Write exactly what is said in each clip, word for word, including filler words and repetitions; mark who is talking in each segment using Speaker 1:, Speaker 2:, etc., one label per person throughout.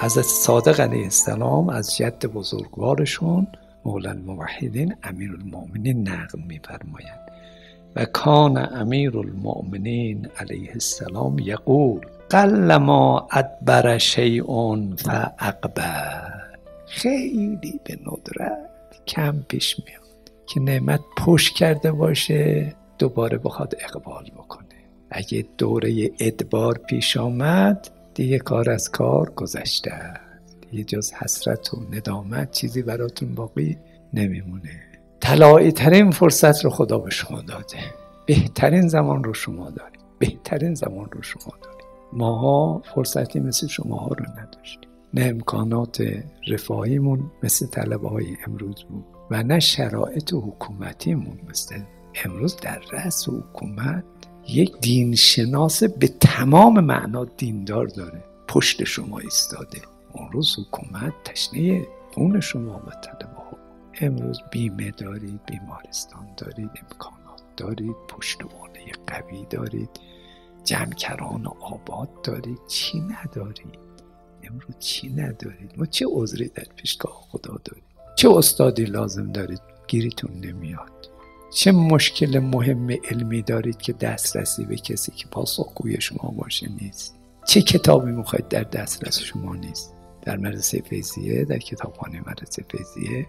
Speaker 1: حضرت صادق علیه السلام از جد بزرگوارشون مولا الموحدین امیرالمؤمنین نقل می‌فرمایند و کان امیرالمؤمنین علیه السلام یقول قل ما ادبر شیء فاقبل. خیلی به ندرت کم پیش میاد که نعمت پشت کرده باشه دوباره بخواد اقبال بکنه. اگه دوره ادبار پیش آمد دیگه کار از کار گذشته است، دیگه جز حسرت و ندامت چیزی براتون باقی نمیمونه. طلایی ترین فرصت رو خدا به شما داده، بهترین زمان رو شما دارید، بهترین زمان رو شما دارید. ماها فرصتی مثل شماها رو نداشتیم، نه امکانات رفاهیمون مثل طلبه های امروز بود و نه شرایط حکومتیمون مثل امروز. در رأس حکومت یک دینشناس به تمام معنا دیندار داره پشت شما ایستاده. اون روز حکومت تشنه خون شما و طلبه ها. امروز بیمه دارید، بیمارستان دارید، امکانات دارید، پشتوانه قوی دارید، جمع‌کران آباد دارید. چی ندارید؟ امروز چی ندارید؟ ما چه عذری در پیشگاه خدا دارید؟ چه استادی لازم دارید گیریتون نمیاد؟ چه مشکل مهم علمی دارید که دسترسی به کسی که پاسخگوی شما باشه نیست؟ چه کتابی میخواید در دسترس شما نیست؟ در مدرسه فیضیه، در کتابخانه مدرسه فیضیه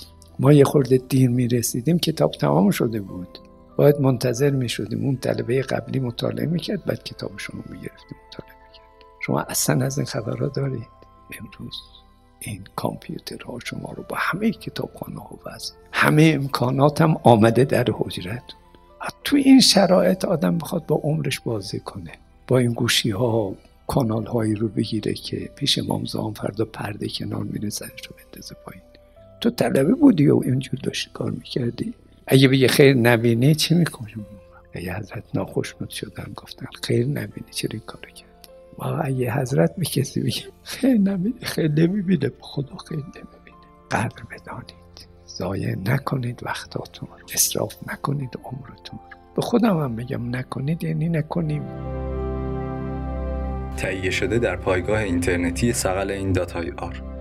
Speaker 1: ما یه خورده دیر میرسیدیم کتاب تمام شده بود، باید منتظر میشدیم اون طلبه قبلی مطالعه میکرد بعد کتاب شما میگرفتیم مطالعه میکرد. شما اصلا از این خبرها دارید؟ امروز این کامپیوترها شما رو با همه کتابخانه ها و از همه امکانات هم آمده در حجرت. تو این شرایط آدم بخواد با عمرش بازی کنه، با این گوشی ها کانال هایی رو بگیره که پیش امام زمان فردا پرده کنار میره سرش رو بندازه پایین. تو طلبه بودی و اینجور داشتی کار میکردی؟ اگه بگه خیر نبینی چی میکنی؟ اگه حضرت ناخوشنود شدن گفتن خیر نبینی چرا این کارو کردی؟ و اگه حضرت به کسی بگه خیر نبینی، خیر نمیبینه، به خدا خیر نمیبینه. قدر بدانید، ضایع نکنید وقتاتون، اسراف نکنید عمرتون. به خودم هم بگم نکنید یعنی نکنیم.
Speaker 2: تهیه شده در پایگاه اینترنتی ثقل این دات آی آر.